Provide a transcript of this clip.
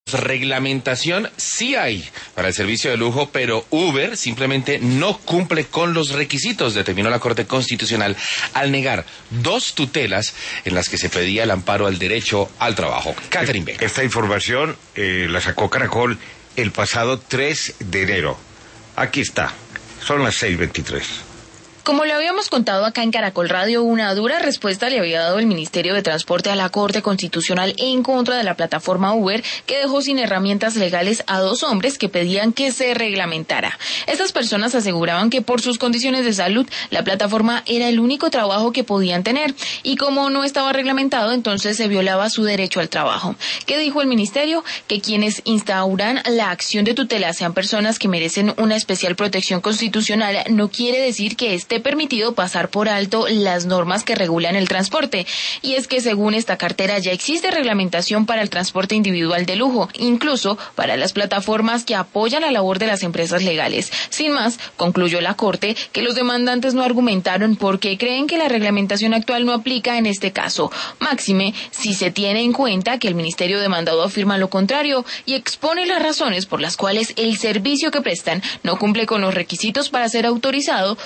Reglamentación sí hay para el servicio de lujo, pero Uber simplemente no cumple con los requisitos, determinó la Corte Constitucional al negar 2 tutelas en las que se pedía el amparo al derecho al trabajo. Catherine Vega. Esta información la sacó Caracol el pasado 3 de enero. Aquí está, son las 6:23. Como lo habíamos contado acá en Caracol Radio, una dura respuesta le había dado el Ministerio de Transporte a la Corte Constitucional en contra de la plataforma Uber, que dejó sin herramientas legales a 2 hombres que pedían que se reglamentara. Estas personas aseguraban que por sus condiciones de salud, la plataforma era el único trabajo que podían tener, y como no estaba reglamentado, entonces se violaba su derecho al trabajo. ¿Qué dijo el Ministerio? Que quienes instauran la acción de tutela sean personas que merecen una especial protección constitucional, no quiere decir que esté permitido pasar por alto las normas que regulan el transporte. Y es que según esta cartera ya existe reglamentación para el transporte individual de lujo, incluso para las plataformas que apoyan la labor de las empresas legales. Sin más, concluyó la Corte que los demandantes no argumentaron porque creen que la reglamentación actual no aplica en este caso. Máxime, si se tiene en cuenta que el Ministerio demandado afirma lo contrario y expone las razones por las cuales el servicio que prestan no cumple con los requisitos para ser autorizado